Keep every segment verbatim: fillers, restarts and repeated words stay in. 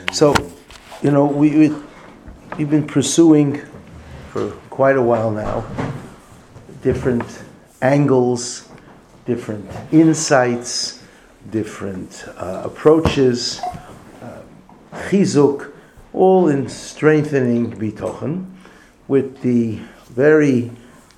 So, you know, we, we, we've been pursuing for quite a while now different angles, different insights, different uh, approaches, uh, chizuk, all in strengthening bitochen, with the very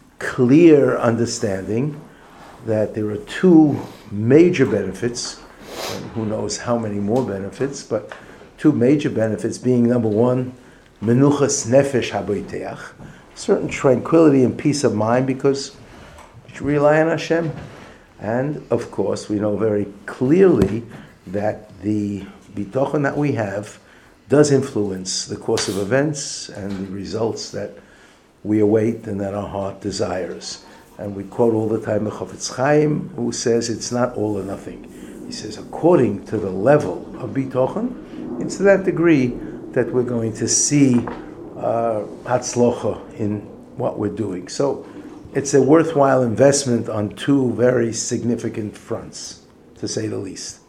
clear understanding that there are two major benefits, and who knows how many more benefits, but two major benefits being, number one, menuchas nefesh haboiteach, certain tranquility and peace of mind because you rely on Hashem. And of course, we know very clearly that the bitochen that we have does influence the course of events and the results that we await and that our heart desires. And we quote all the time the Chofetz Chaim, who says it's not all or nothing. He says, according to the level of bitochen, it's to that degree that we're going to see uh, hatzlocha in what we're doing. So it's a worthwhile investment on two very significant fronts, to say the least.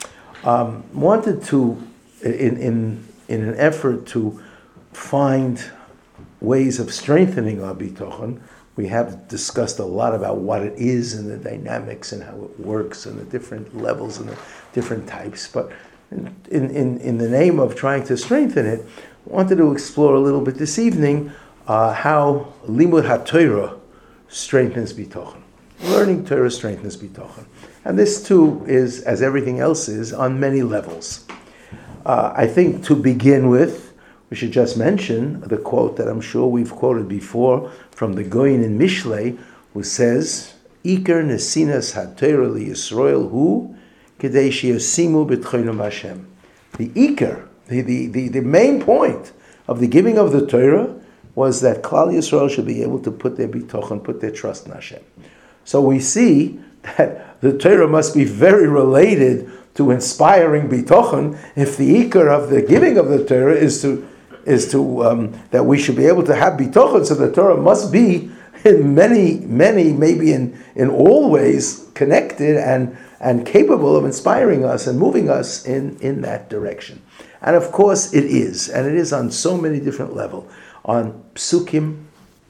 Um, wanted to, in, in, in an effort to find ways of strengthening our bitochen, we have discussed a lot about what it is and the dynamics and how it works and the different levels and the different types. But in, in, in the name of trying to strengthen it, I wanted to explore a little bit this evening uh, how Limud HaTorah strengthens bitochen. Learning Torah strengthens bitochen. And this too is, as everything else is, on many levels. Uh, I think to begin with, we should just mention the quote that I'm sure we've quoted before from the Goyin in Mishlei, who says, Iker nesinas HaTorah li Yisrael hu kedei sheyasimu b'tchonim Hashem. The Iker, the, the, the, the main point of the giving of the Torah was that Klal Yisrael should be able to put their bitochen, put their trust in Hashem. So we see that the Torah must be very related to inspiring bitochen if the Iker of the giving of the Torah is to is to um, that we should be able to have bitochen. So the Torah must be in many, many, maybe in, in all ways connected and, and capable of inspiring us and moving us in, in that direction. And of course it is, and it is on so many different levels. On psukim,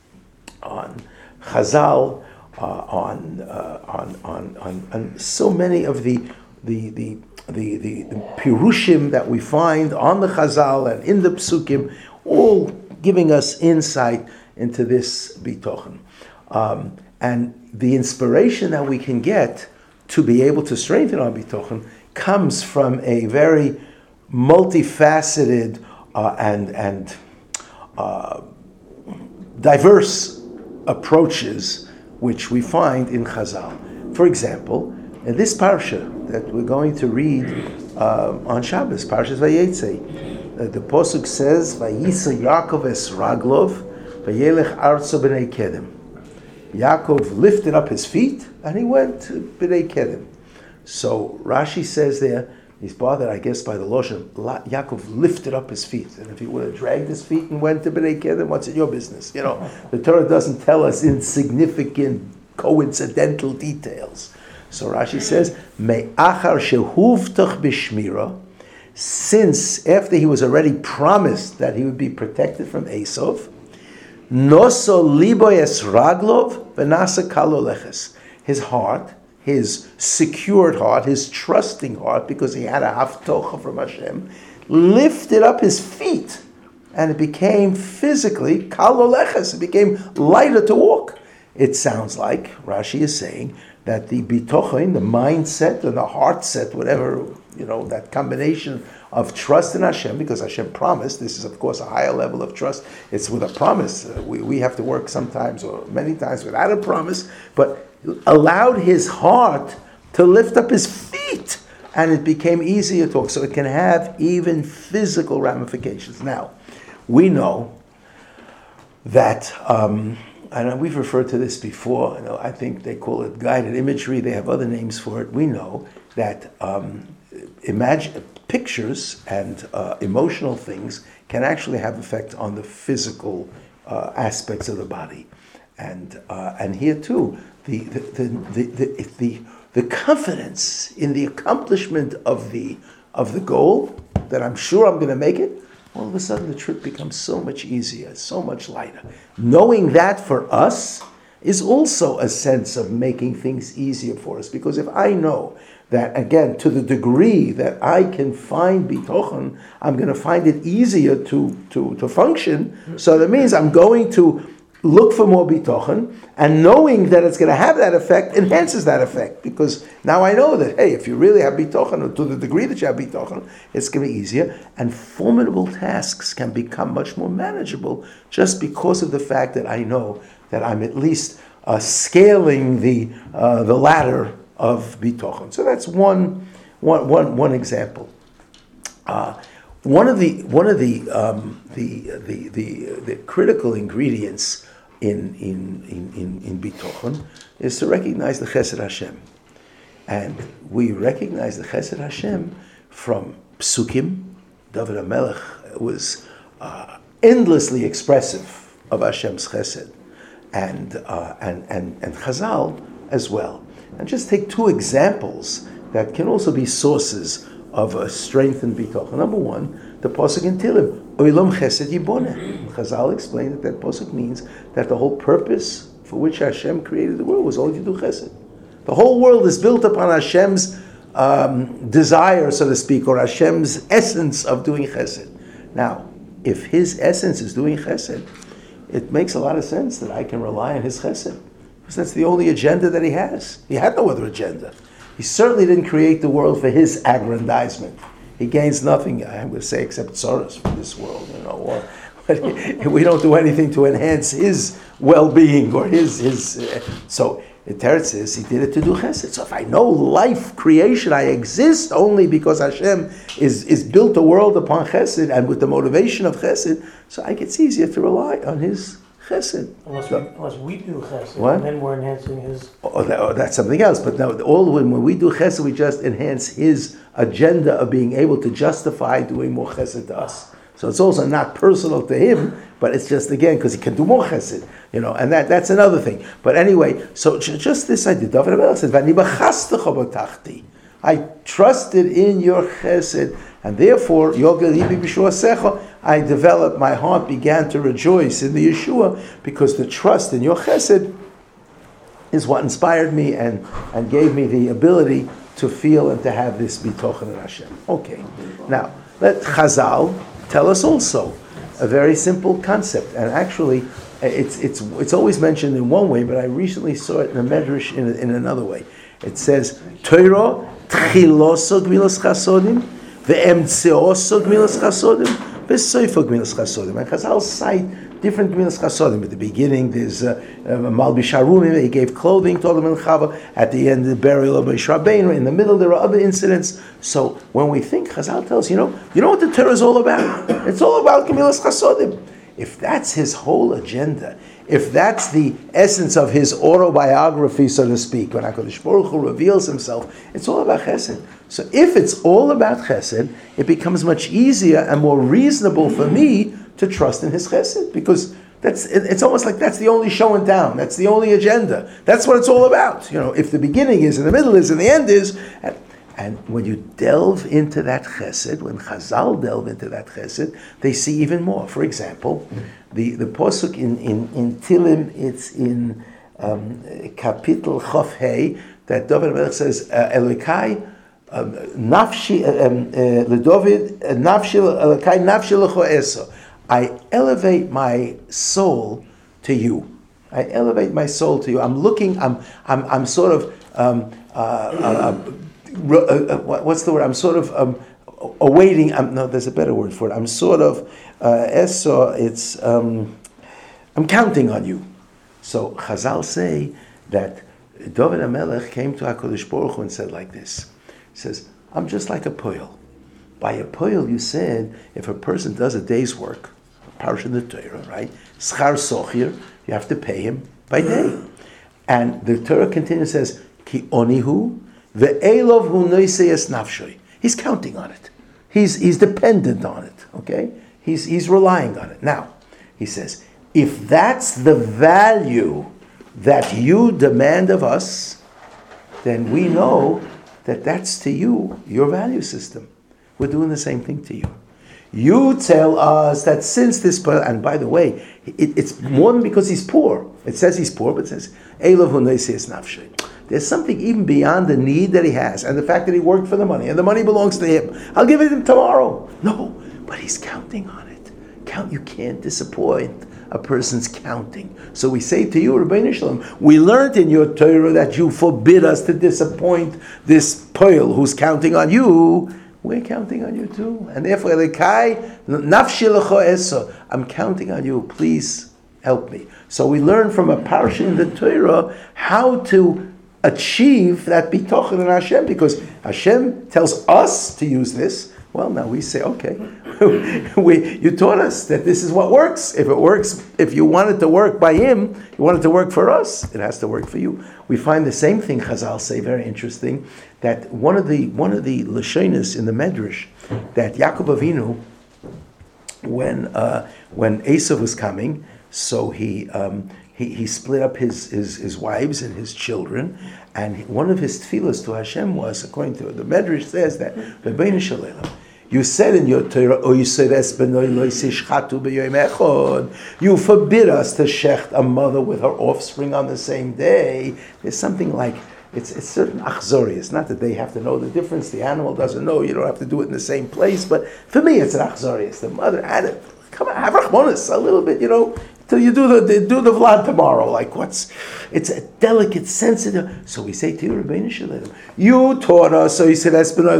on Chazal, uh, on, uh, on, on on on so many of the the the the, the, the pirushim that we find on the Chazal and in the psukim, all giving us insight into this bitochen, um, and the inspiration that we can get to be able to strengthen our bitochen comes from a very multifaceted uh, and and Uh, diverse approaches which we find in Chazal. For example, in this parsha that we're going to read uh, on Shabbos, Parshas Vayetze, uh, the Pasuk says, Vayisa Yaakov es Raglov, Vayelech Arzo b'nei Kedem. Yaakov lifted up his feet and he went to b'nei Kedem. So Rashi says there, he's bothered, I guess, by the Loshen. Yaakov lifted up his feet. And if he would have dragged his feet and went to Bnei Kedem, what's in your business? You know, the Torah doesn't tell us insignificant, coincidental details. So Rashi says, Me'achar shehuvtach b'shmira, since after he was already promised that he would be protected from Esau, noso libo es raglov v'nasa kalo leches. His heart, his secured heart, his trusting heart, because he had a haftocha from Hashem, lifted up his feet, and it became physically kaloleches. It became lighter to walk. It sounds like Rashi is saying that the bitochen, the mindset and the heart set, whatever, you know, that combination of trust in Hashem, because Hashem promised, this is of course a higher level of trust, it's with a promise. Uh, we, we have to work sometimes or many times without a promise, but allowed his heart to lift up his feet, and it became easier to talk. So it can have even physical ramifications. Now, we know that, um, and we've referred to this before, you know, I think they call it guided imagery, they have other names for it. We know that um, imagine, pictures and uh, emotional things can actually have effect on the physical uh, aspects of the body. And uh, and here too, the the the, the the the the confidence in the accomplishment of the of the goal that I'm sure I'm going to make it, all of a sudden the trip becomes so much easier, so much lighter. Knowing that for us is also a sense of making things easier for us. Because if I know that, again, to the degree that I can find bitochen, I'm going to find it easier to, to, to function. So that means I'm going to look for more bitochen, and knowing that it's going to have that effect enhances that effect. Because now I know that, hey, if you really have bitochen, or to the degree that you have bitochen, it's going to be easier. And formidable tasks can become much more manageable just because of the fact that I know that I'm at least uh, scaling the uh, the ladder of bitochen. So that's one, one, one, one example. Uh, one of the one of the, um, the, the the the critical ingredients in in in in, in bitochen is to recognize the Chesed Hashem, and we recognize the Chesed Hashem from Psukim. David HaMelech was uh, endlessly expressive of Hashem's Chesed, and uh, and and and Chazal as well. And just take two examples that can also be sources of a strength in bitochen. Number one, the pasuk in Tilim, Olam Chesed Yiboneh. Chazal explained that that pasuk means that the whole purpose for which Hashem created the world was only to do Chesed. The whole world is built upon Hashem's um, desire, so to speak, or Hashem's essence of doing Chesed. Now, if His essence is doing Chesed, it makes a lot of sense that I can rely on His Chesed. Because that's the only agenda that He has. He had no other agenda. He certainly didn't create the world for His aggrandizement. He gains nothing, I would say, except sorrows from this world, you know. Or, but we don't do anything to enhance His well-being or His His. Uh, so the Teretz says He did it to do Chesed. So if I know life, creation, I exist only because Hashem is is built a world upon Chesed and with the motivation of Chesed. So I, it's easier to rely on His Chesed. Unless we, unless we do Chesed, what? and then we're enhancing His... Oh, that, oh, that's something else. But now, all when, when we do Chesed, we just enhance His agenda of being able to justify doing more Chesed to us. So it's also not personal to Him, but it's just, again, because He can do more Chesed. You know, and that, that's another thing. But anyway, so just this idea. David HaMelech said, "V'ani b'chastecha b'tachti." I trusted in your Chesed, and therefore, Yogel Libi b'shuasecha, I developed, my heart began to rejoice in the Yeshua, because the trust in your Chesed is what inspired me and, and gave me the ability to feel and to have this bitochen in Hashem. Okay, now let Chazal tell us also a very simple concept, and actually it's it's it's always mentioned in one way, but I recently saw it in a medrash in, in another way. It says Torah tchiloso gmilas chasodim ve'emtzeoso gmilas chasodim ve'soifo gmilas chasodim. And Chazal cite different gmilas chasodim. At the beginning, there's uh, uh, Malbish Harumim. He gave clothing to Adam and Chava. At the end, the burial of Moshe Rabbeinu. In the middle, there are other incidents. So when we think, Chazal tells you know, you know what the Torah is all about? It's all about gmilas chasodim. If that's his whole agenda, if that's the essence of his autobiography, so to speak, when HaKadosh Baruch Hu reveals himself, it's all about Chesed. So if it's all about Chesed, it becomes much easier and more reasonable for me to trust in his Chesed, because that's it's almost like that's the only show in town. That's the only agenda. That's what it's all about. You know, if the beginning is, and the middle is, and the end is. And, And when you delve into that chesed, when Chazal delve into that chesed, they see even more. For example, the, the posuk in, in, in Tilim, it's in um, Kapitel Chof Hei, that David HaMelech says, Elokai, Nafshi, LeDavid, Nafshi, Elokai, Nafshi Lecho Eso. I elevate my soul to you. I elevate my soul to you. I'm looking, I'm, I'm, I'm sort of, um, uh, uh, Uh, uh, what's the word? I'm sort of um, awaiting. Um, no, there's a better word for it. I'm sort of uh, eso. It's um, I'm counting on you. So Chazal say that David HaMelech came to HaKadosh Baruch Hu and said like this. He says, "I'm just like a poil. By a poil, you said if a person does a day's work, Parsha in the Torah, right? Schar sochir, you have to pay him by day. And the Torah continues says, Ki onihu." He's counting on it. He's he's dependent on it. Okay? He's he's relying on it. Now, he says, if that's the value that you demand of us, then we know that that's to you your value system. we're doing the same thing to you. You tell us that since this, and by the way, it, it's more than because he's poor. It says he's poor, but it says, Eilav hu noisias nafshay. There's something even beyond the need that he has, and the fact that he worked for the money, and the money belongs to him. I'll give it to him tomorrow. No, but he's counting on it. Count. You can't disappoint a person's counting. So we say to you, Rabbeinu Shalom, we learned in your Torah that you forbid us to disappoint this poil who's counting on you. We're counting on you too. And therefore, Elikai, nafshi lecho eso, I'm counting on you. Please help me. So we learn from a parsha in the Torah how to achieve that bitochen in Hashem, because Hashem tells us to use this. Well, now we say, okay, we, you taught us that this is what works. If it works, if you want it to work by Him, you want it to work for us, it has to work for you. We find the same thing Chazal say, very interesting, that one of the one of the Lashonos in the Medrash, that Yaakov Avinu, when uh, when Esav was coming, so he um, he, he split up his, his his wives and his children, and one of his tefillos to Hashem was, according to the Medrash, says that Rebbeinu Shalom, you said in your Torah, you forbid us to shecht a mother with her offspring on the same day. There's something like, it's it's certain achzori. It's not that they have to know the difference. The animal doesn't know. You don't have to do it in the same place. But for me, it's an achzori. It's the mother had it. Come on, have rachmanis a little bit, you know, till you do the do the vlad tomorrow. Like what's, it's a delicate, sensitive. So we say to you, Rebbeinu Shalom, you taught us. So he said,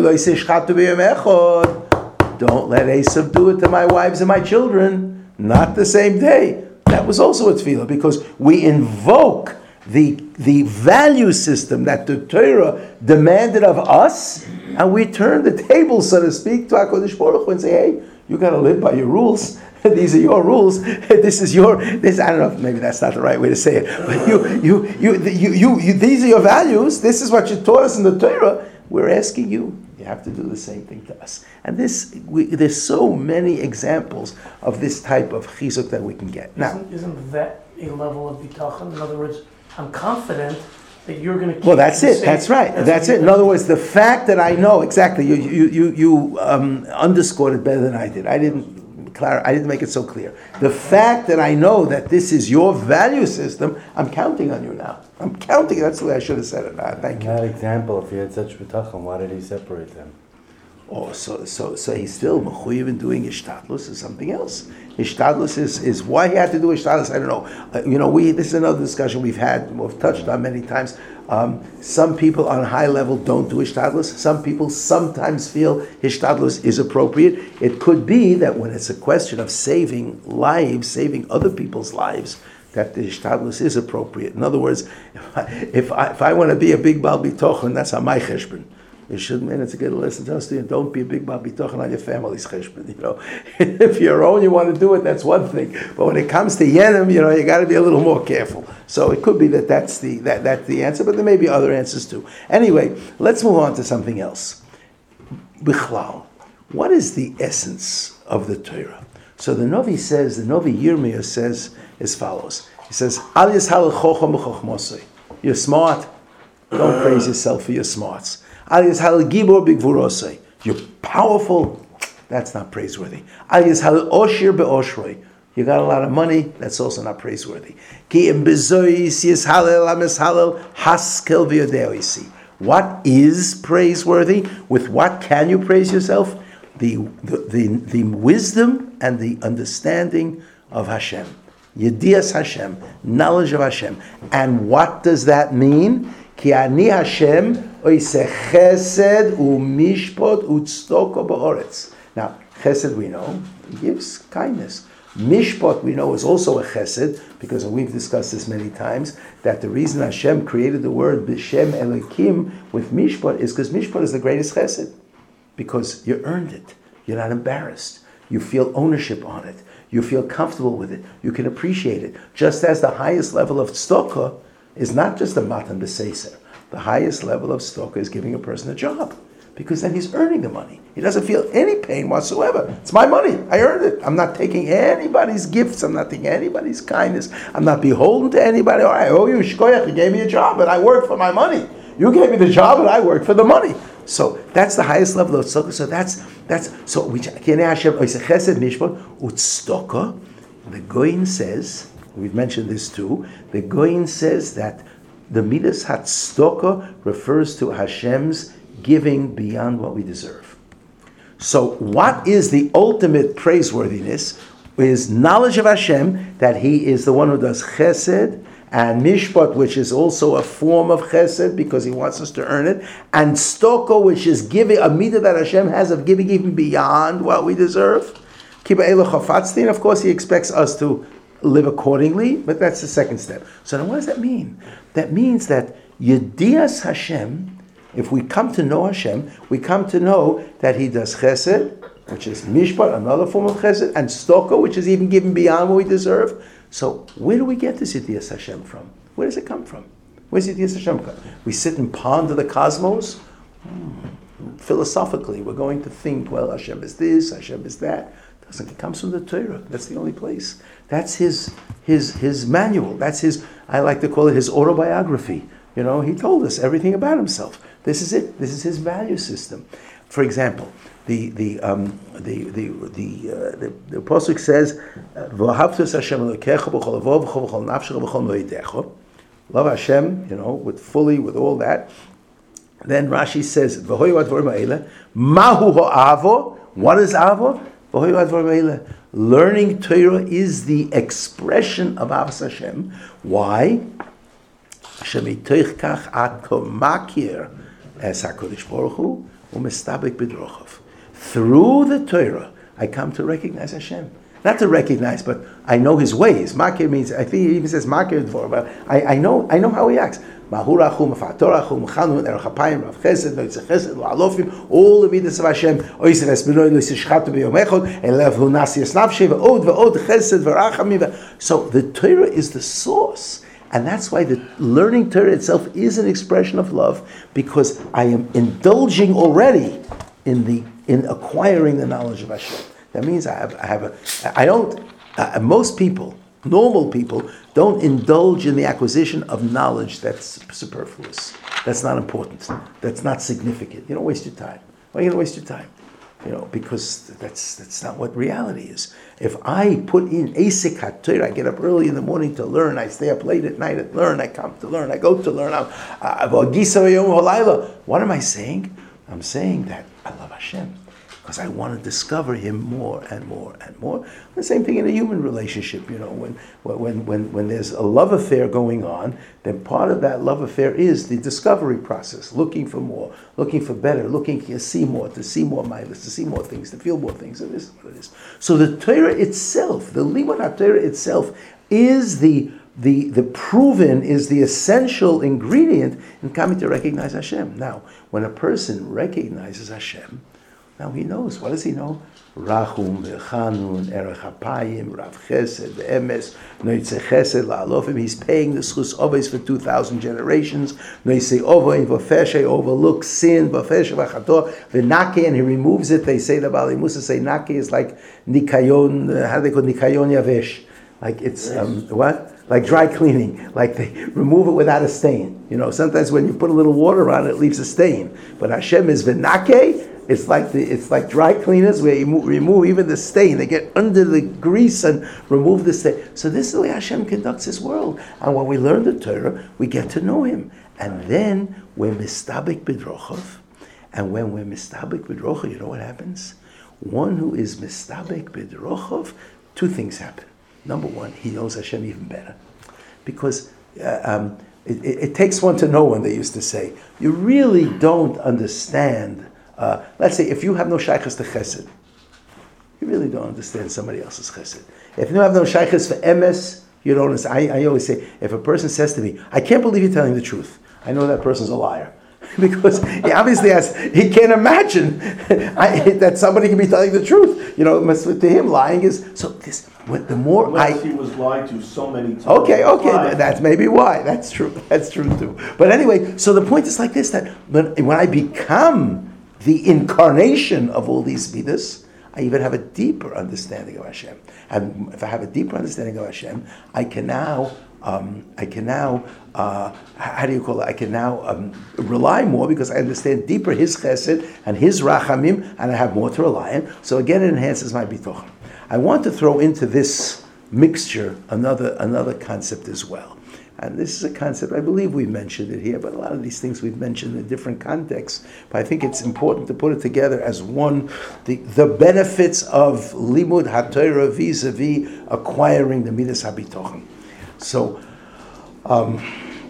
don't let Esav do it to my wives and my children. Not the same day. That was also a tefillah, because we invoke the the value system that the Torah demanded of us, and we turn the table, so to speak, to HaKadosh Baruch Hu and say, hey, you got to live by your rules. These are your rules. This is your this. I don't know. Maybe that's not the right way to say it. But you, you, you, you, you, you these are your values. This is what you taught us in the Torah. We're asking you. You have to do the same thing to us. And this, we, there's so many examples of this type of chizuk that we can get. Now, isn't, isn't that a level of bitachon? In other words, I'm confident that you're going to keep. Well, that's it. Same, that's right. That's, that's it. In other words, the fact that I know exactly, you you you, you um, underscored it better than I did. I didn't. I didn't make it so clear. The fact that I know that this is your value system, I'm counting on you now. I'm counting. That's the way I should have said it. Uh, thank you. That example, if he had such bitachon, why did he separate them? Oh, so so so he's still mechuyev in doing ishtadlus is something else. Ishtadlus is, is why he had to do ishtadlus. I don't know. Uh, you know, we this is another discussion we've had, we've touched on many times. Um, some people on a high level don't do ishtadlus. Some people sometimes feel ishtadlus is appropriate. It could be that when it's a question of saving lives, saving other people's lives, that the ishtadlus is appropriate. In other words, if I, if I, if I want to be a big bal bitochen, that's on my cheshbon. You shouldn't, man, it's a good lesson to us, don't be a big bal bitochen on your family's cheshbon, you know. If you're own, you want to do it, that's one thing. But when it comes to yenim, you know, you got to be a little more careful. So it could be that that's the, that, that's the answer, but there may be other answers too. Anyway, let's move on to something else. Bichlal, what is the essence of the Torah? So the Novi says, the Novi Yirmiyah says as follows. He says, Al yishal chocham b'chochmosei. You're smart. Don't praise yourself for your smarts. Al yishal gibor b'gvurosei. You're powerful. That's not praiseworthy. Al yishal oshir be'oshroi. You got a lot of money. That's also not praiseworthy. Ki im bezois yishalel ameshalel haskel v'yodeoisi. What is praiseworthy? With what can you praise yourself? The, the, the, the wisdom and the understanding of Hashem. Yedias Hashem, knowledge of Hashem. And what does that mean? Ki ani Hashem oiseh chesed u'mishpot u'tzedakah ba'oretz. Now, chesed we know, he gives kindness. Mishpot we know is also a chesed, because we've discussed this many times, that the reason Hashem created the word B'Shem Elokim with mishpot is because mishpot is the greatest chesed. Because you earned it. You're not embarrassed. You feel ownership on it. You feel comfortable with it. You can appreciate it. Just as the highest level of tzedakah is not just a matan b'seiser. The highest level of tzedakah is giving a person a job. Because then he's earning the money. He doesn't feel any pain whatsoever. It's my money. I earned it. I'm not taking anybody's gifts. I'm not taking anybody's kindness. I'm not beholden to anybody. Oh, I owe you shkoyach. You gave me a job and I worked for my money. You gave me the job and I worked for the money. So that's the highest level of tzedakah. So that's That's so. We Kinei Hashem oiseh chesed mishpat utzedakah. The Goyin says, we've mentioned this too. The Goyin says that the midas hatzedakah refers to Hashem's giving beyond what we deserve. So, what is the ultimate praiseworthiness? Is knowledge of Hashem, that He is the one who does chesed, and mishpat, which is also a form of chesed because He wants us to earn it, and stoko, which is giving a midah that Hashem has of giving even beyond what we deserve. Kiba elo chafatzti, and of course He expects us to live accordingly, but that's the second step. So then what does that mean? That means that Yedias Hashem, if we come to know Hashem, we come to know that He does chesed, which is mishpat, another form of chesed, and stoko, which is even given beyond what we deserve. So where do we get this Yedias Hashem from? Where does it come from? Where's Yedias Hashem come? We sit and ponder the cosmos? Hmm. Philosophically, we're going to think, well, Hashem is this, Hashem is that. It doesn't. It comes from the Torah. That's the only place. That's his his his manual. That's his, I like to call it his autobiography. You know, he told us everything about himself. This is it. This is his value system. For example, the the um, the the the, uh, the the pasuk says, "V'ahavtos Hashem Elokecha b'chol levov v'chol v'chol nafshecha v'chol moedecha." Love Hashem, you know, with fully, with all that. Then Rashi says, "V'hoyu advarim ha'ele mahu ha'avo." What is avo? V'hoyu advarim ha'ele. Learning Torah is the expression of Avos Hashem. Why? Hashem itoich kach ato makir es HaKadosh Baruch Hu u'mistabek b'drochav. Through the Torah, I come to recognize Hashem. Not to recognize, but I know His ways. Makir means, I think He even says makir before, but I, I know I know how He acts. Mahurachu, Mafatorachu, Mechanun, Erachapayim, Rav Chesed, Noitze Chesed, Lo'alofim, all the midas of Hashem, Oiser Esbenoi, Loise Shchatu B'yomechot, Elev Hu Nasi Esnavshe, V'od, V'od, Chesed, V'rachamim. So the Torah is the source. And that's why the learning Torah itself is an expression of love, because I am indulging already in the in acquiring the knowledge of Hashem. That means I have I have a I don't uh, most people, normal people, don't indulge in the acquisition of knowledge that's superfluous. That's not important. That's not significant. You don't waste your time. Why are you going to waste your time? You know, because that's that's not what reality is. If I put in Asik HaTorah, I get up early in the morning to learn, I stay up late at night and learn, I come to learn, I go to learn. What am I saying? I'm saying that I love Hashem because I want to discover Him more and more and more. The same thing in a human relationship, you know, when when when when there's a love affair going on, then part of that love affair is the discovery process, looking for more, looking for better, looking to see more, to see more mindless, to see more things, to feel more things, and this is what it is. So the Torah itself, the Limud HaTorah itself, is the The, the proven, is the essential ingredient in coming to recognize Hashem. Now, when a person recognizes Hashem, now he knows. What does he know? Rachum, V'chanun, Erech HaPayim, Rav Chesed, Emes, Noitze Chesed, La'alofim. He's paying the Schus Oves for two thousand generations. Noitze Ovoi, V'feshe, overlooks sin, V'feshe, V'chator, V'nake, and he removes it. They say, the Baalei Musa say, Nake is like Nikayon, uh, how do they call it? Nikayon Yavesh. Like it's, um, what? Like dry cleaning, like they remove it without a stain. You know, sometimes when you put a little water on it, it leaves a stain. But Hashem is v'nake. It's like the it's like dry cleaners where you remove even the stain. They get under the grease and remove the stain. So this is the way Hashem conducts His world. And when we learn the Torah, we get to know Him. And then we're mistabik b'drochav. And when we're mistabik b'drochav, you know what happens? One who is mistabik b'drochav, two things happen. Number one, he knows Hashem even better. Because uh, um, it, it, it takes one to know one, they used to say. You really don't understand. Uh, let's say if you have no shaykhs to chesed, you really don't understand somebody else's chesed. If you have no shaykhs for emes, you don't understand. I, I always say, if a person says to me, I can't believe you're telling the truth, I know that person's a liar. Because he obviously has, he can't imagine I, that somebody can be telling the truth. You know, to him, lying is, so this, what, the more Unless I... he was lied to so many times. Okay, okay, that's maybe why. That's true. That's true too. But anyway, so the point is like this, that when, when I become the incarnation of all these midas, I even have a deeper understanding of Hashem. And if I have a deeper understanding of Hashem, I can now um, I can now, uh, how do you call it? I can now um, rely more because I understand deeper His chesed and His rachamim, and I have more to rely on. So again, it enhances my bitochen. I want to throw into this mixture another another concept as well. And this is a concept, I believe we've mentioned it here, but a lot of these things we've mentioned in different contexts. But I think it's important to put it together as one, the, the benefits of limud haTorah vis-a-vis acquiring the midas habitochen. So, um,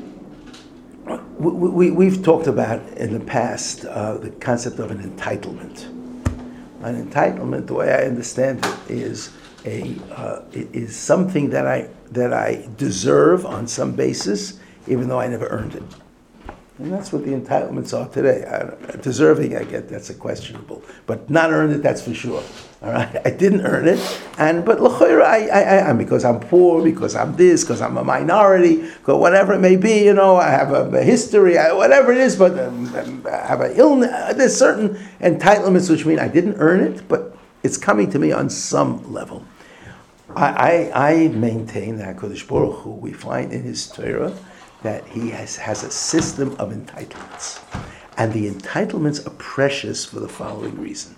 we, we, we've talked about in the past uh, the concept of an entitlement. An entitlement, the way I understand it, is a uh, it is something that I that I deserve on some basis, even though I never earned it. And that's what the entitlements are today. I, deserving, I get, that's a questionable. But not earned it, that's for sure. All right, I didn't earn it, and but l'chayra, I, I, I, because I'm poor, because I'm this, because I'm a minority, because whatever it may be, you know, I have a, a history, I, whatever it is, but um, I have an illness. There's certain entitlements which mean I didn't earn it, but it's coming to me on some level. I, I, I maintain that HaKadosh Baruch Hu, we find in His Torah that He has, has a system of entitlements. And the entitlements are precious for the following reason.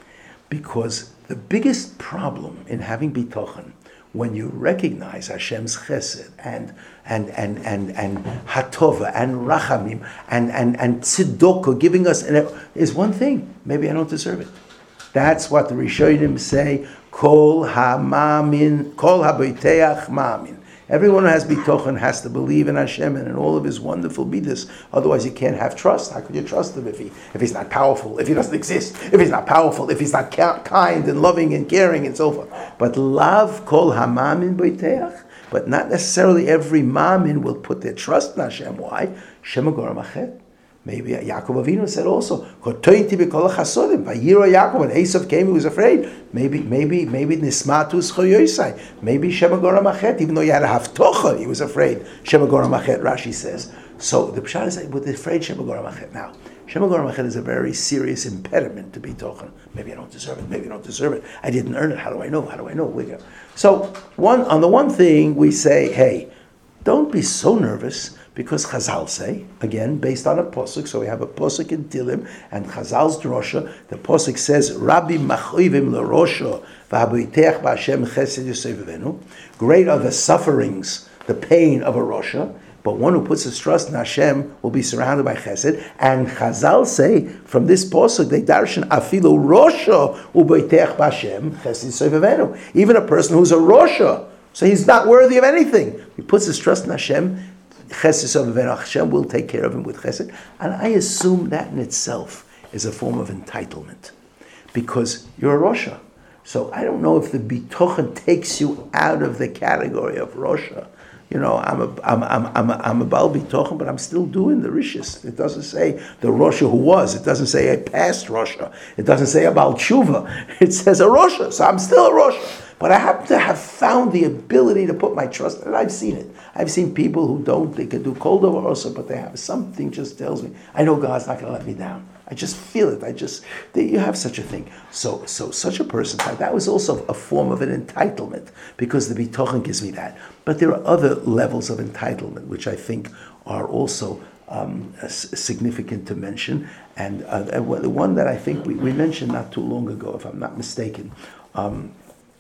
Because the biggest problem in having bitochen, when you recognize Hashem's chesed and and and and and hatova and rachamim and and and tzedakah giving us, an, is one thing. Maybe I don't deserve it. That's what the Rishonim say. Kol ha-mamin, kol ha-boiteach mamin. Everyone who has bitochen has to believe in Hashem and in all of His wonderful midas. Otherwise, you can't have trust. How could you trust Him if he if He's not powerful, if He doesn't exist, if He's not powerful, if He's not kind and loving and caring and so forth? But love kol ha-mamin boiteach. But not necessarily every mamin will put their trust in Hashem. Why? Shem agora machet. Maybe Yaakov Avinu said also, "Kotointi b'kol chasodim." Vayiro Yaakov, when Esav came, he was afraid. Maybe, maybe, maybe nismatus choyosai. Maybe Shem agora machet. Even though he had a haftocha, he was afraid. Shem agora machet. Rashi says. So the pshat is, with the afraid Shem agora machet. Now, Shem agora machet is a very serious impediment to be tochen. Maybe I don't deserve it. Maybe I don't deserve it. I didn't earn it. How do I know? How do I know? We go. So one on the one thing we say, hey, don't be so nervous. Because Chazal say, again, based on a posuk, so we have a posuk in Tilim, and Chazal's drosha, the posuk says, Rabbi machoivim l'rosho, v'haboiteach b'Hashem chesed yosef avenu. Great are the sufferings, the pain of a rosha, but one who puts his trust in Hashem will be surrounded by chesed. And Chazal say, from this posuk, they darshan, afilu rosho u'boiteach b'Hashem chesed yosef avenu. Even a person who's a rosha, so he's not worthy of anything. He puts his trust in Hashem, Chesed of Hashem will take care of him with chesed. And I assume that in itself is a form of entitlement. Because you're a Rosha. So I don't know if the bitochen takes you out of the category of Rosha. You know, I'm a, I'm, I'm, I'm a, I'm a Baal bitochen, but I'm still doing the rishis. It doesn't say the Rosha who was. It doesn't say a past Rosha. It doesn't say a Baal tshuva. It says a Rosha. So I'm still a Rosha. But I happen to have found the ability to put my trust, and I've seen it. I've seen people who don't, they can do cold over also, but they have something just tells me, I know God's not going to let me down. I just feel it. I just, they, you have such a thing. So, so such a person, that was also a form of an entitlement, because the bitochen gives me that. But there are other levels of entitlement, which I think are also um, significant to mention. And uh, the one that I think we, we mentioned not too long ago, if I'm not mistaken, um,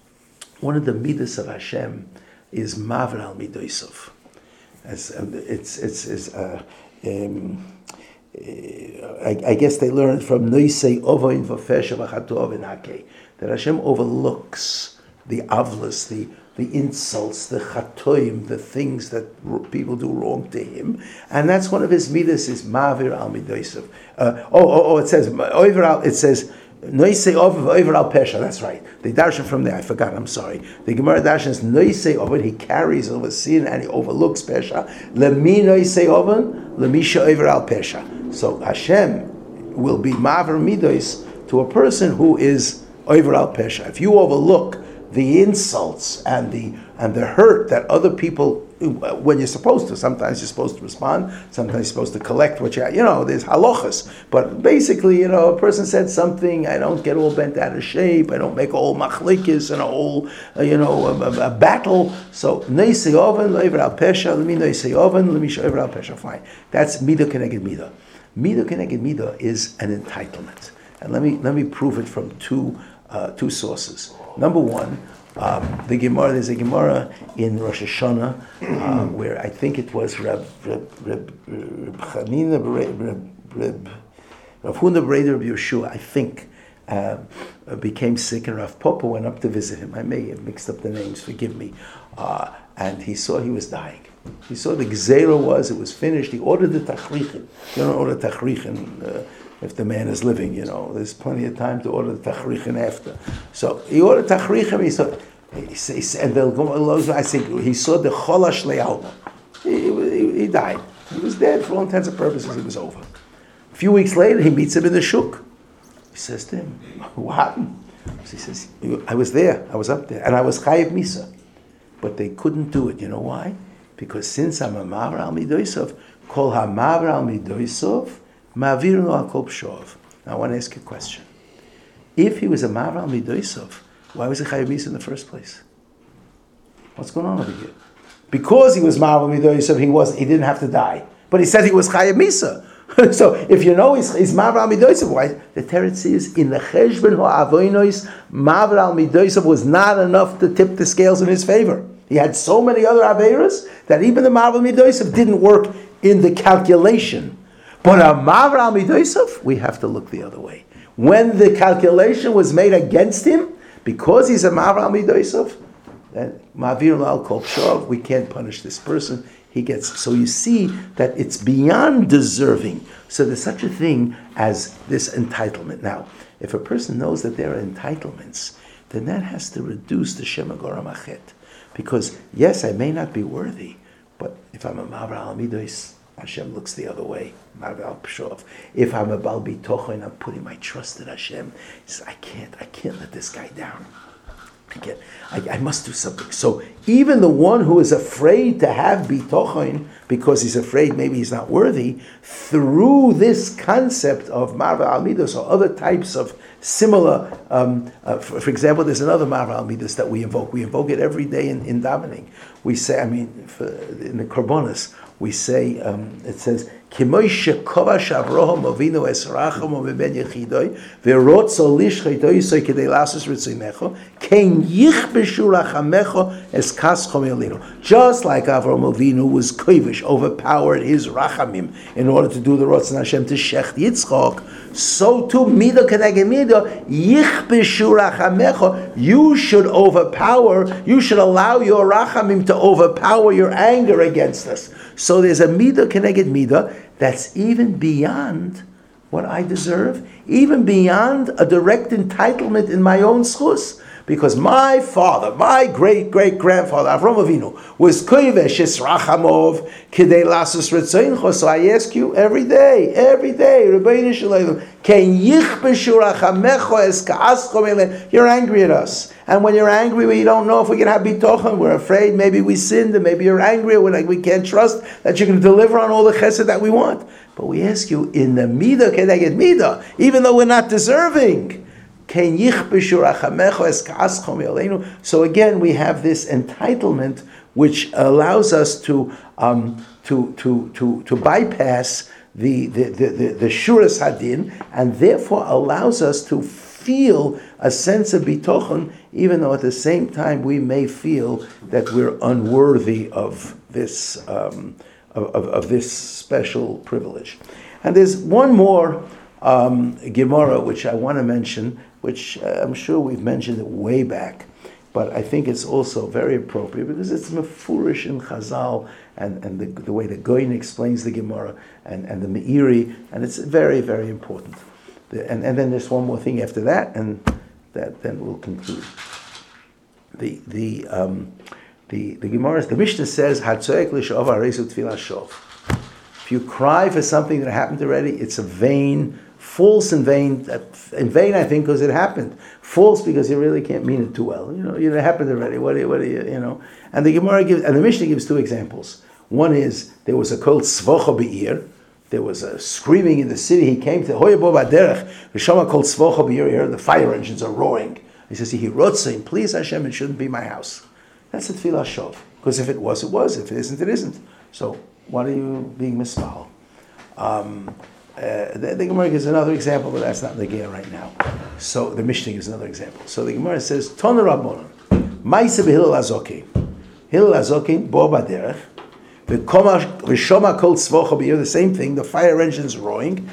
one of the midas of Hashem is Maver al Midoisov. As um, it's it's, it's uh, um, I, I guess they learned from Noisei Ovoin Vofesh V'Chatov in Hakei that Hashem overlooks the avlas, the the insults, the chatoim, the things that r- people do wrong to him, and that's one of his midas is Maver al Midoisov. Uh, oh, oh, oh, it says over al. It says. Noisei over al pesha. That's right. They darshan from there. I forgot. I'm sorry. The Gemara darshan is noisei over. He carries over sin and he overlooks pesha. Lemi noisei over. Lemisha over al pesha. So Hashem will be maver midos to a person who is over al pesha. If you overlook the insults and the and the hurt that other people when you're supposed to. Sometimes you're supposed to respond. Sometimes you're supposed to collect what you, you know, there's halachas. But basically, you know, a person said something, I don't get all bent out of shape, I don't make a whole machlikis and a whole, uh, you know, a, a, a battle. So, neisei oven, le'ever al pesha, let me neisei oven, let me show al pesha, fine. That's midah keneged midah. Midah keneged midah is an entitlement. And let me, let me prove it from two, uh, two sources. Number one, Um, the Gemara, there's a Gemara in Rosh Hashanah uh, where I think it was Reb Reb Reb Reb Chanina Reb Reb Rav Huna Breder Reb Yeshua, I think, uh, became sick, and Rav Papa went up to visit him. I may have mixed up the names, forgive me. Uh, and he saw he was dying. He saw the Gzeira was, it was finished. He ordered the Tachrichin. You don't order Tachrichin uh, if the man is living, you know. There's plenty of time to order the Tachrichin after. So he ordered Tachrichin, he saw, he says, and the, I think he saw the Cholash Le'alma. He, he, he died. He was dead for all intents and purposes. It was over. A few weeks later, he meets him in the shuk. He says to him, what happened? So he says, I was there, I was up there, and I was Chayiv Misa. But they couldn't do it. You know why? Because since I'm a Mavar al Midoisov, Kol HaMavar al Midoisov, Ma'avir lo al Kol Pshov. Now I want to ask you a question. If he was a Mavar al Midoisov, why was he Chayiv Misa in the first place? What's going on over here? Because he was Mavar al Midoisov, he was he didn't have to die. But he said he was Chayiv Misa. So if you know he's, he's Mavar al Midoisov, why? The Teretz is in the Cheshbon HaAvonos, Mavar al Midoisov was not enough to tip the scales in his favor. He had so many other Averas that even the Mavar al Midoisov didn't work in the calculation. But a Mavar al Midoisov, we have to look the other way. When the calculation was made against him, because he's a Mavar al Midoisov, then Ma'avir lo al Kol Pshov, we can't punish this person. He gets, so you see that it's beyond deserving. So there's such a thing as this entitlement. Now, if a person knows that there are entitlements, then that has to reduce the Shem Agora Machet. Because, yes, I may not be worthy, but if I'm a Mavar al Midos, Hashem looks the other way. Mavar al Pshov. If I'm a Bal Bitochen, I'm putting my trust in Hashem. He says, I can't, I can't let this guy down. I can't, I, I must do something. So even the one who is afraid to have Bitochen, because he's afraid maybe he's not worthy, through this concept of Mavar al Midos or other types of similar, um, uh, for, for example, there's another Mavar al Midos that we invoke. We invoke it every day in, in davening. We say, I mean, for, in the Korbanos, we say, um, it says, Kimoishe kovash Avraham Avinu es racham u'ben yechidoi ve'rotzo lishchitoi soy kedei lasos ritzonecho ken yichbeshu rachamecho es kaschom elinu. Just like Avraham Avinu was kovish, overpowered his rachamim in order to do the Rotzon Hashem to shecht Yitzchok, so too midah keneged midah yichbeshu rachamecho. You should overpower. You should allow your rachamim to overpower your anger against us. So there's a midah keneged midah that's even beyond what I deserve, even beyond a direct entitlement in my own schus. Because my father, my great-great-grandfather, Avraham Avinu, was koivesh es rachamov kidei lasos retzoncho. So I ask you every day, every day, Rebbeinu Shalom, ken yichbeshu rachamecho es ka'aschom elen. You're angry at us. And when you're angry, we don't know if we can have bitochen. We're afraid maybe we sinned, and maybe you're angry, we're like, we can't trust that you're going to deliver on all the chesed that we want. But we ask you, in the midah keneged midah, even though we're not deserving, so again, we have this entitlement which allows us to um, to, to to to bypass the the the, the, the shuras hadin, and therefore allows us to feel a sense of bitochen, even though at the same time we may feel that we're unworthy of this um, of, of, of this special privilege. And there's one more um, Gemara which I want to mention, which uh, I'm sure we've mentioned it way back, but I think it's also very appropriate because it's mefurish in Chazal and, and the, the way the Goyin explains the Gemara and, and the Meiri, and it's very, very important. The, and, and then there's one more thing after that, and that then we'll conclude. The the um, the the Gemara, the Mishnah says, "Hatzoek l'shov haresu tefillah shov." If you cry for something that happened already, it's a vain False in vain. In vain, I think, because it happened. False because you really can't mean it too well. You know, you know, it happened already. What do you, what do you, you know? And the Gemara gives, and the Mishnah gives two examples. One is there was a called Tzvocha Be'ir. There was a screaming in the city. He came to Hoya Bo Baderech. Rishama called Tzvocha Be'ir. Here the fire engines are roaring. He says, "He Rotzim, please Hashem, it shouldn't be my house." That's a tefillah shov. Because if it was, it was. If it isn't, it isn't. So what are you being mispal? Um, uh, the, the Gemara gives another example, but that's not the Gea right now. So the Mishnah gives another example. So the Gemara says, Tona Rabbonon, Maisa Behillel Azokim. Hillel Azokim, Bo Baderech. V'shoma kol tzvocha be'ir, the same thing, the fire engine's roaring.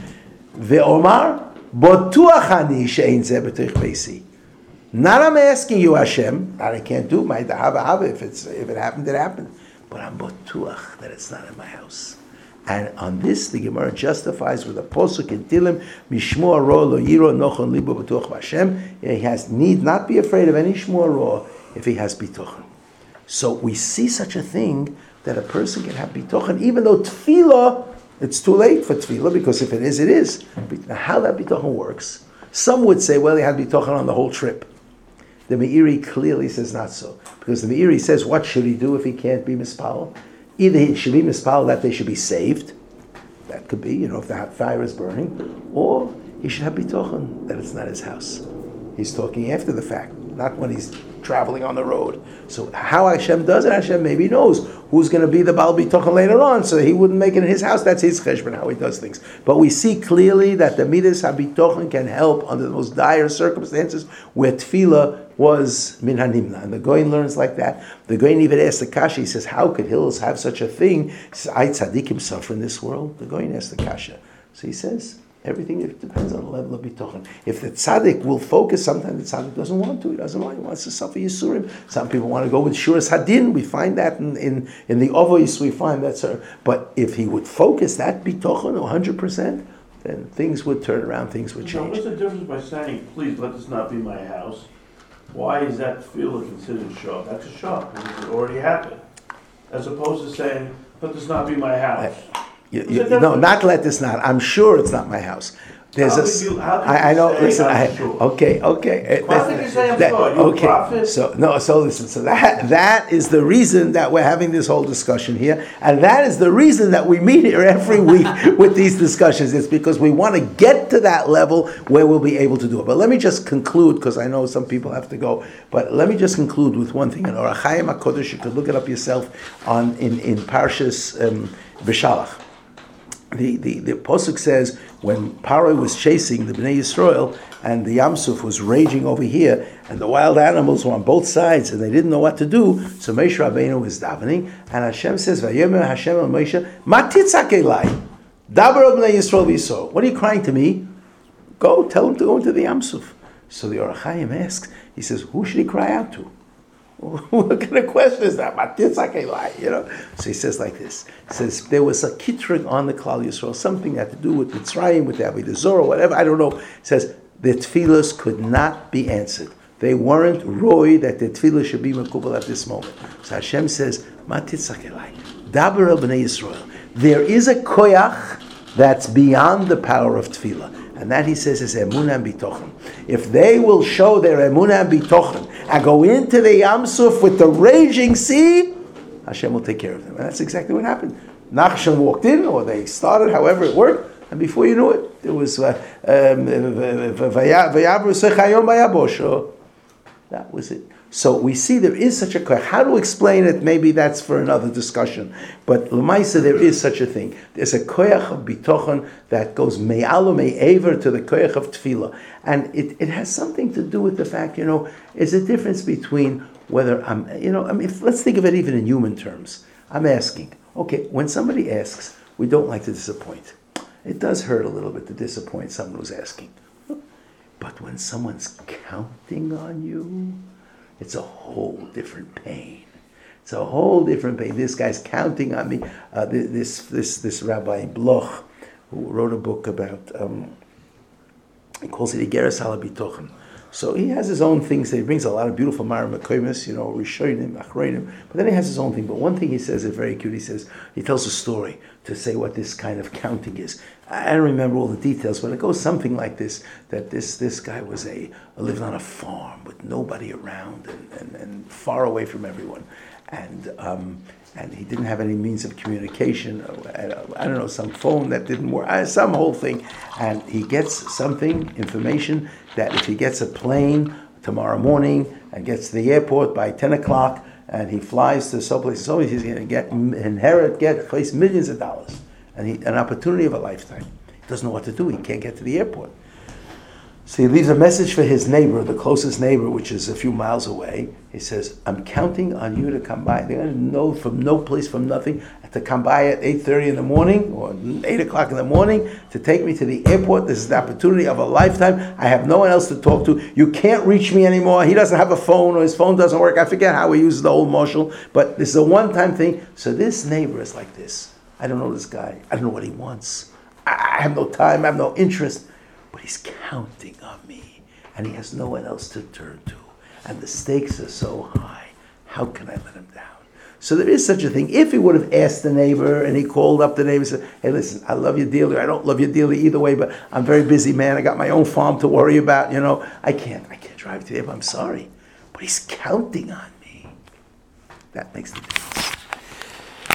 Ve'omar, botuach ani she'ein zeh b'toich beisi. Not I'm asking you, Hashem, that I can't do, my dahava hava, if it's if it happened, it happened. But I'm botuach that it's not in my house. And on this, the Gemara justifies with a posuk in Tilim, Mishmua ro lo yiro nochon libo b'tuach b'Hashem. He has need not be afraid of any shmua ro if he has bitochen. So we see such a thing that a person can have bitochen, even though tefillah, it's too late for tefillah, because if it is, it is. Now, how that bitochen works, some would say, well, he had bitochen on the whole trip. The Meiri clearly says not so, because the Meiri says, what should he do if he can't be mispal? Either he should be mispal that they should be saved, that could be, you know, if the fire is burning, or he should have bitochen that it's not his house. He's talking after the fact, not when he's traveling on the road. So how Hashem does it, Hashem maybe knows who's going to be the Baal Bitochen later on, so he wouldn't make it in his house. That's his cheshbon, how he does things. But we see clearly that the Midas HaBitochen can help under the most dire circumstances where Tefillah was min hanimna. And the Goyen learns like that. The Goyen even asks the Kasha, he says, how could Hillels have such a thing? He says, I tzaddikim suffer in this world. The Goyen asks the Kasha. So he says, everything depends on the level of bitochen. If the tzaddik will focus, sometimes the tzaddik doesn't want to. He doesn't want. He wants to suffer yisurim. Some people want to go with shuras hadin. We find that in in, in the ovois. We find that. Sir. But if he would focus that bitochen one hundred percent, then things would turn around. Things would Now, change. what's the difference by saying, "Please let this not be my house"? Why is that tefillah considered shov? That's a shov because it already happened, as opposed to saying, "Let this not be my house." You, you, no, not let this not. I'm sure it's not my house. There's How a. could you- how could I, I you know. say Listen. I'm I, sure? okay. Okay. Why That- did you say I'm that- sure? You a okay. prophet? So no. So listen. So that that is the reason that we're having this whole discussion here, and that is the reason that we meet here every week with these discussions. It's because we want to get to that level where we'll be able to do it. But let me just conclude, because I know some people have to go. But let me just conclude with one thing. In Orach Chaim HaKodesh, you could look it up yourself on in in Parshas um, B'Shalach. The, the, the Posuk says when Paro was chasing the Bnei Yisrael and the Yamsuf was raging over here and the wild animals were on both sides and they didn't know what to do, so Moshe Rabbeinu was davening and Hashem says, Vayomer Hashem el Moshe, Ma titzak elai, daber el Bnei Yisrael v'Yisrael. What are you crying to me? Go, tell him to go into the Yamsuf. So the Orach Chaim asks, he says, who should he cry out to? What kind of question is that? You know. So he says like this. He says there was a kitrig on the Klal Yisrael, something that had to do with Mitzrayim, with the Avodah Zorah, whatever. I don't know. He says the tefillas could not be answered. They weren't roy that the tefillah should be mekubal at this moment. So Hashem says, "Ma titzak elai, daber el bnei Yisrael." There is a koyach that's beyond the power of tefillah. And that he says is emunah and bitochen. If they will show their emunah and bitochen and go into the Yamsuf with the raging sea, Hashem will take care of them. And that's exactly what happened. Nachshon walked in, or they started, however it worked, and before you knew it, there was uh, um, that was it. So we see there is such a koyach. How to explain it, maybe that's for another discussion. But l'maisa, there is such a thing. There's a koyach of bitochen that goes me'alo me'aver to the koyach of tefillah. And it, it has something to do with the fact, you know, there's a difference between whether I'm, you know, I mean, if, let's think of it even in human terms. I'm asking, okay, when somebody asks, we don't like to disappoint. It does hurt a little bit to disappoint someone who's asking. But when someone's counting on you, it's a whole different pain. It's a whole different pain. This guy's counting on me. Uh, this this this Rabbi Bloch, who wrote a book about, um, he calls it Igeres Hala Bitochen. So he has his own things. He brings a lot of beautiful Mara Mekoimis, you know, Rishonim, Achreinim. But then he has his own thing. But one thing he says is very cute. He says, he tells a story to say what this kind of counting is. I don't remember all the details, but it goes something like this: that this this guy was a lived on a farm with nobody around and, and, and far away from everyone, and um, and he didn't have any means of communication. I don't know, some phone that didn't work, some whole thing, and he gets something, information that if he gets a plane tomorrow morning and gets to the airport by ten o'clock, and he flies to someplace, so he's going to get inherit, get place millions of dollars. And he, an opportunity of a lifetime. He doesn't know what to do. He can't get to the airport. So he leaves a message for his neighbor, the closest neighbor, which is a few miles away. He says, I'm counting on you to come by. They're going to know from no place, from nothing, to come by at eight thirty in the morning or eight o'clock in the morning to take me to the airport. This is the opportunity of a lifetime. I have no one else to talk to. You can't reach me anymore. He doesn't have a phone, or his phone doesn't work. I forget how he uses the old Marshall, but this is a one-time thing. So this neighbor is like this. I don't know this guy. I don't know what he wants. I have no time. I have no interest. But he's counting on me. And he has no one else to turn to. And the stakes are so high. How can I let him down? So there is such a thing. If he would have asked the neighbor and he called up the neighbor and said, hey, listen, I love you dearly. I don't love you dearly either way, but I'm a very busy man. I got my own farm to worry about. You know, I can't, I can't drive to the airport. I'm sorry. But he's counting on me. That makes the difference.